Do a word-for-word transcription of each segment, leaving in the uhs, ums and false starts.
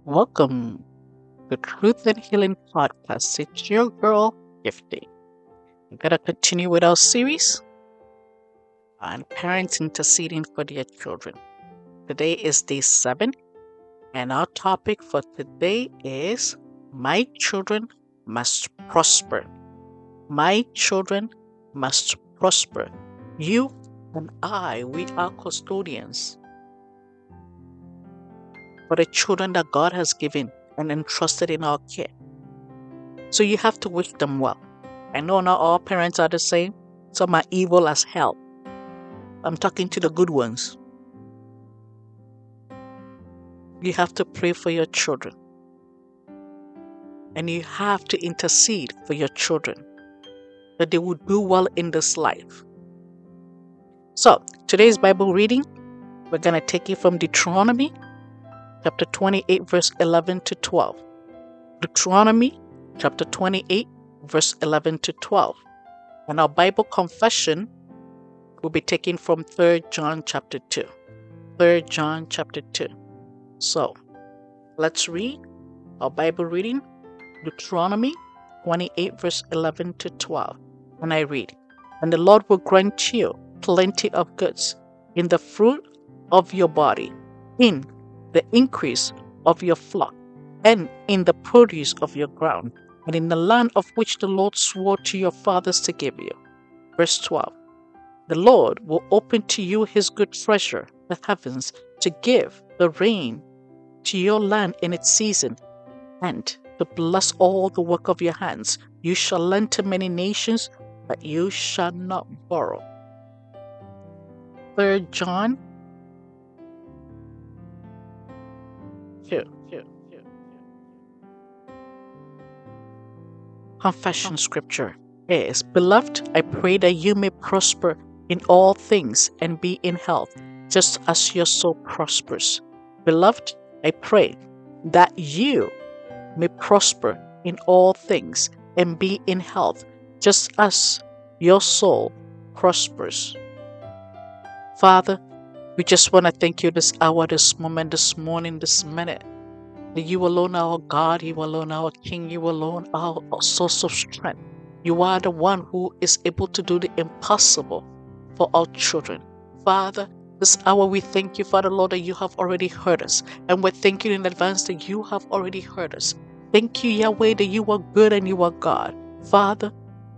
Welcome to Truth and Healing Podcast. It's your girl, Gifty. We're going to continue with our series on parents interceding for their children. Today is day seven, and our topic for today is My Children Must Prosper. My children must prosper. You and I, we are custodians for the children that God has given and entrusted in our care. So you have to wish them well. I know not all parents are the same. Some are evil as hell. I'm talking to the good ones. You have to pray for your children. And you have to intercede for your children, that they would do well in this life. So, today's Bible reading, we're going to take it from Deuteronomy chapter twenty-eight, verse eleven to twelve. Deuteronomy chapter twenty-eight, verse eleven to twelve. And our Bible confession will be taken from Third John chapter two. Third John chapter two. So, let's read our Bible reading, Deuteronomy twenty-eight, verse eleven to twelve. And I read, And the Lord will grant you plenty of goods in the fruit of your body, in the increase of your flock, and in the produce of your ground, and in the land of which the Lord swore to your fathers to give you. Verse twelve. The Lord will open to you his good treasure, the heavens, to give the rain to your land in its season, and to bless all the work of your hands. You shall lend to many nations, but you shall not borrow. Third John two. Confession scripture is, Beloved, I pray that you may prosper in all things and be in health, just as your soul prospers. Beloved, I pray that you may prosper in all things and be in health, just as your soul prospers. Father, we just want to thank you this hour, this moment, this morning, this minute. That you alone are our God, you alone are our King, you alone are our source of strength. You are the one who is able to do the impossible for our children. Father, this hour we thank you, Father Lord, that you have already heard us. And we're thanking you in advance that you have already heard us. Thank you, Yahweh, that you are good and you are God. Father,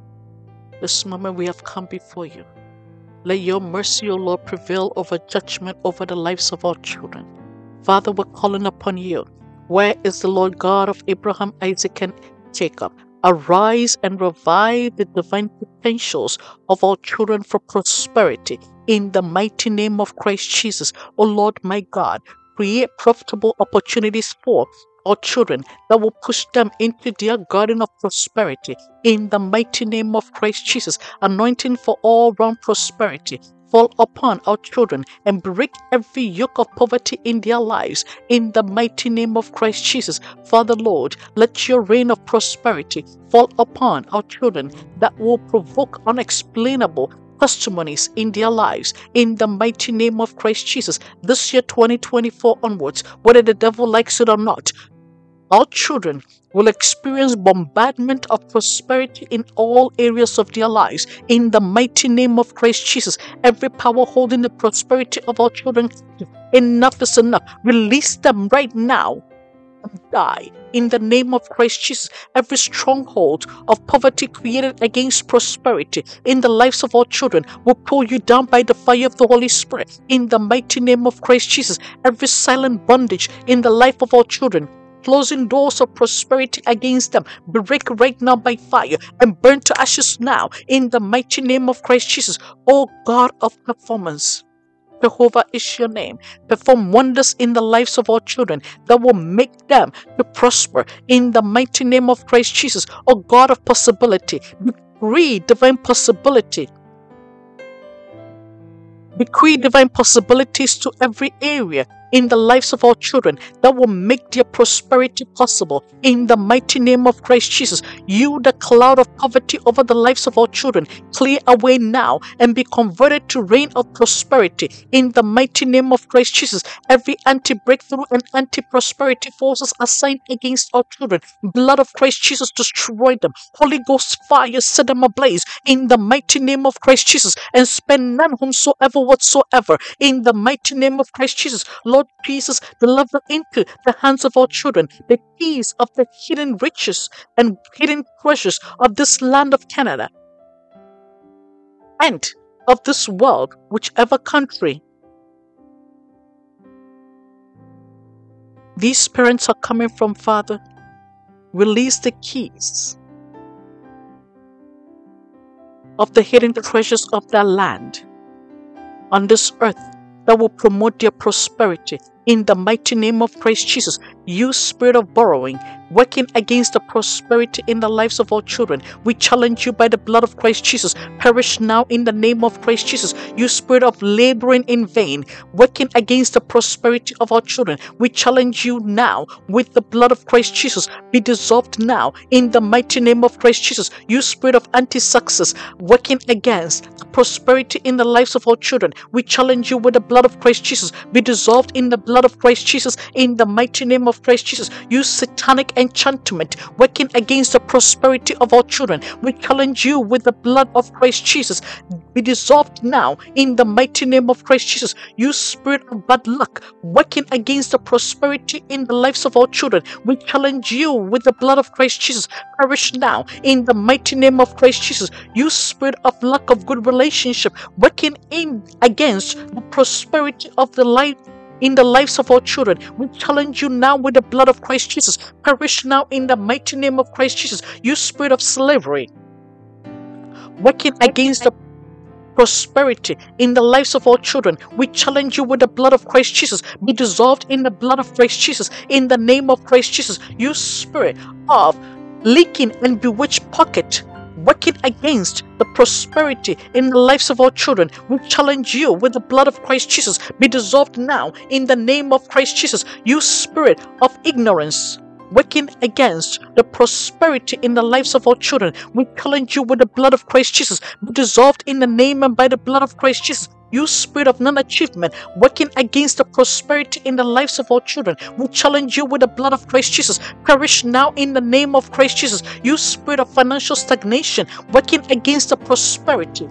this moment we have come before you. Let your mercy, O Lord, prevail over judgment over the lives of our children. Father, we're calling upon you. Where is the Lord God of Abraham, Isaac, and Jacob? Arise and revive the divine potentials of our children for prosperity in the mighty name of Christ Jesus. O Lord, my God, create profitable opportunities for our children that will push them into their garden of prosperity in the mighty name of Christ Jesus. Anointing for all round prosperity fall upon our children and break every yoke of poverty in their lives in the mighty name of Christ Jesus. Father Lord, let your reign of prosperity fall upon our children that will provoke unexplainable testimonies in their lives in the mighty name of Christ Jesus. This year twenty twenty-four onwards, whether the devil likes it or not, our children will experience bombardment of prosperity in all areas of their lives in the mighty name of Christ Jesus. Every power holding the prosperity of our children, enough is enough. Release them right now and die in the name of Christ Jesus. Every stronghold of poverty created against prosperity in the lives of our children will pull you down by the fire of the Holy Spirit in the mighty name of Christ Jesus. Every silent bondage in the life of our children, closing doors of prosperity against them, break right now by fire and burn to ashes now in the mighty name of Christ Jesus. O God of performance, Jehovah is your name. Perform wonders in the lives of our children that will make them to prosper in the mighty name of Christ Jesus. O God of possibility, decree divine possibility. Decree divine possibilities to every area in the lives of our children that will make their prosperity possible. In the mighty name of Christ Jesus, you, the cloud of poverty over the lives of our children, clear away now and be converted to reign of prosperity. In the mighty name of Christ Jesus, every anti-breakthrough and anti-prosperity forces assigned against our children, blood of Christ Jesus, destroy them. Holy Ghost fire, set them ablaze in the mighty name of Christ Jesus, and spend none whomsoever whatsoever. In the mighty name of Christ Jesus, Lord Jesus, deliver into the hands of our children the keys of the hidden riches and hidden treasures of this land of Canada and of this world, whichever country these parents are coming from. Father, release the keys of the hidden treasures of that land on this earth that will promote their prosperity. In the mighty name of Christ Jesus, you spirit of borrowing, working against the prosperity in the lives of our children, we challenge you by the blood of Christ Jesus. Perish now in the name of Christ Jesus. You spirit of laboring in vain, working against the prosperity of our children, we challenge you now with the blood of Christ Jesus. Be dissolved now in the mighty name of Christ Jesus. You spirit of anti-success, working against the prosperity in the lives of our children, we challenge you with the blood of Christ Jesus. Be dissolved in the blood of Christ Jesus in the mighty name of Christ Jesus. You satanic enchantment working against the prosperity of our children, we challenge you with the blood of Christ Jesus. Be dissolved now in the mighty name of Christ Jesus. You spirit of bad luck working against the prosperity in the lives of our children, we challenge you with the blood of Christ Jesus. Perish now in the mighty name of Christ Jesus. You spirit of lack of good relationship working in against the prosperity of the life in the lives of our children, we challenge you now with the blood of Christ Jesus. Perish now in the mighty name of Christ Jesus. You spirit of slavery working against the prosperity in the lives of our children, we challenge you with the blood of Christ Jesus. Be dissolved in the blood of Christ Jesus in the name of Christ Jesus. You spirit of leaking and bewitched pocket working against the prosperity in the lives of our children, we challenge you with the blood of Christ Jesus. Be dissolved now in the name of Christ Jesus. You spirit of ignorance working against the prosperity in the lives of our children, we challenge you with the blood of Christ Jesus. Be dissolved in the name and by the blood of Christ Jesus. You spirit of non-achievement working against the prosperity in the lives of our children, we challenge you with the blood of Christ Jesus. Perish now in the name of Christ Jesus. You spirit of financial stagnation working against the prosperity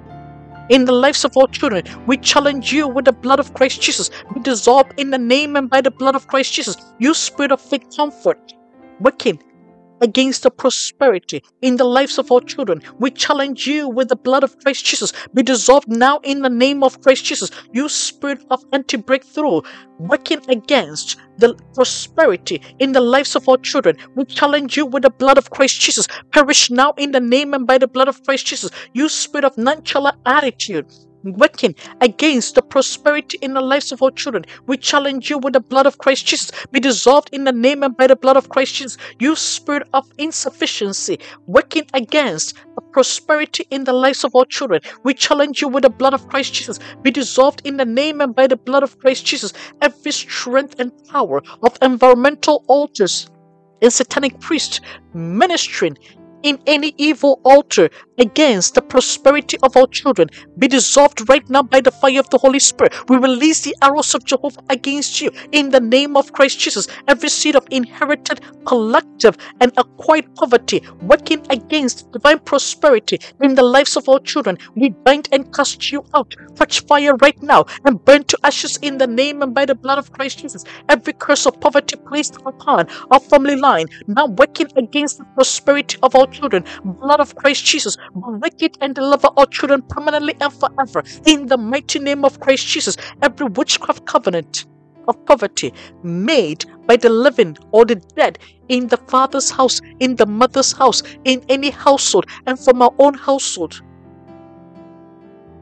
in the lives of our children, we challenge you with the blood of Christ Jesus. Be dissolved in the name and by the blood of Christ Jesus. You spirit of fake comfort working against the prosperity in the lives of our children, we challenge you with the blood of Christ Jesus. Be dissolved now in the name of Christ Jesus. You spirit of anti-breakthrough working against the prosperity in the lives of our children, we challenge you with the blood of Christ Jesus. Perish now in the name and by the blood of Christ Jesus. You spirit of nonchalant attitude working against the prosperity in the lives of our children, we challenge you with the blood of Christ Jesus. Be dissolved in the name and by the blood of Christ Jesus. You spirit of insufficiency working against the prosperity in the lives of our children, we challenge you with the blood of Christ Jesus. Be dissolved in the name and by the blood of Christ Jesus. Every strength and power of environmental altars and satanic priests ministering in any evil altar against the prosperity of our children, be dissolved right now by the fire of the Holy Spirit. We release the arrows of Jehovah against you in the name of Christ Jesus. Every seed of inherited, collective, and acquired poverty working against divine prosperity in the lives of our children, we bind and cast you out. Touch fire right now and burn to ashes in the name and by the blood of Christ Jesus. Every curse of poverty placed upon our family line, now working against the prosperity of our children, blood of Christ Jesus, break it and deliver our children permanently and forever in the mighty name of Christ Jesus. Every witchcraft covenant of poverty made by the living or the dead in the father's house, in the mother's house, in any household, and from our own household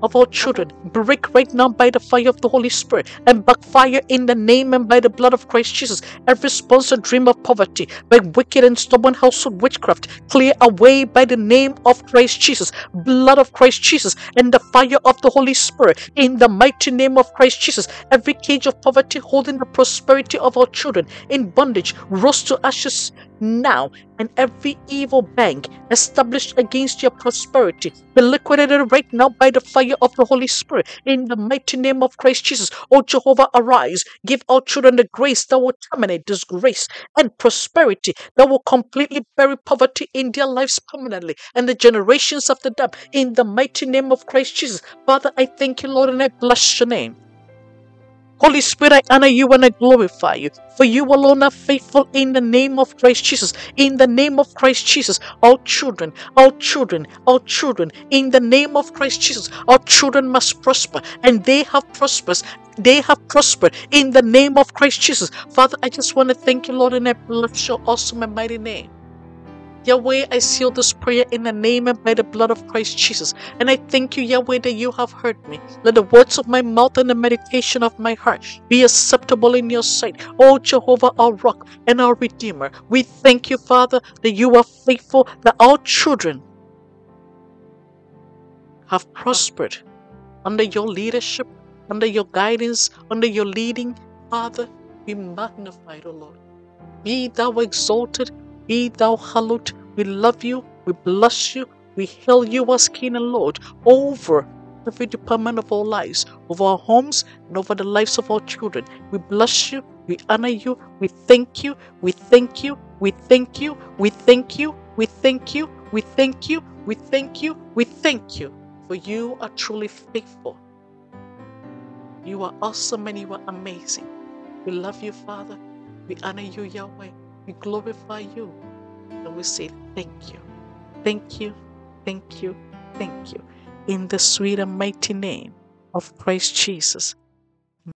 of our children break right now by the fire of the Holy Spirit and backfire in the name and by the blood of Christ Jesus. Every sponsored dream of poverty by wicked and stubborn household witchcraft, clear away by the name of Christ Jesus, blood of Christ Jesus, and the fire of the Holy Spirit in the mighty name of Christ Jesus. Every cage of poverty holding the prosperity of our children in bondage roast to ashes now, and every evil bank established against your prosperity be liquidated right now by the fire of the Holy Spirit in the mighty name of Christ Jesus. Oh Jehovah, arise, give our children the grace that will terminate disgrace and prosperity that will completely bury poverty in their lives permanently and the generations after them in the mighty name of Christ Jesus. Father, I thank you, Lord, and I bless your name. Holy Spirit, I honor you and I glorify you, for you alone are faithful in the name of Christ Jesus. In the name of Christ Jesus, our children, our children, our children, in the name of Christ Jesus, our children must prosper, and they have prospered. They have prospered in the name of Christ Jesus. Father, I just want to thank you, Lord, and I bless your awesome and mighty name. Yahweh, I seal this prayer in the name and by the blood of Christ Jesus. And I thank you, Yahweh, that you have heard me. Let the words of my mouth and the meditation of my heart be acceptable in your sight. O Jehovah, our rock and our redeemer. We thank you, Father, that you are faithful, that our children have prospered under your leadership, under your guidance, under your leading. Father, be magnified, O Lord. Be thou exalted. Be thou hallowed. We love you. We bless you. We hail you as King and Lord over every department of our lives, over our homes, and over the lives of our children. We bless you. We honor you. We thank you. We thank you. We thank you. We thank you. We thank you. We thank you. We thank you. We thank you. For you are truly faithful. You are awesome and you are amazing. We love you, Father. We honor you, Yahweh. We glorify you, and we say thank you, thank you, thank you, thank you, in the sweet and mighty name of Christ Jesus.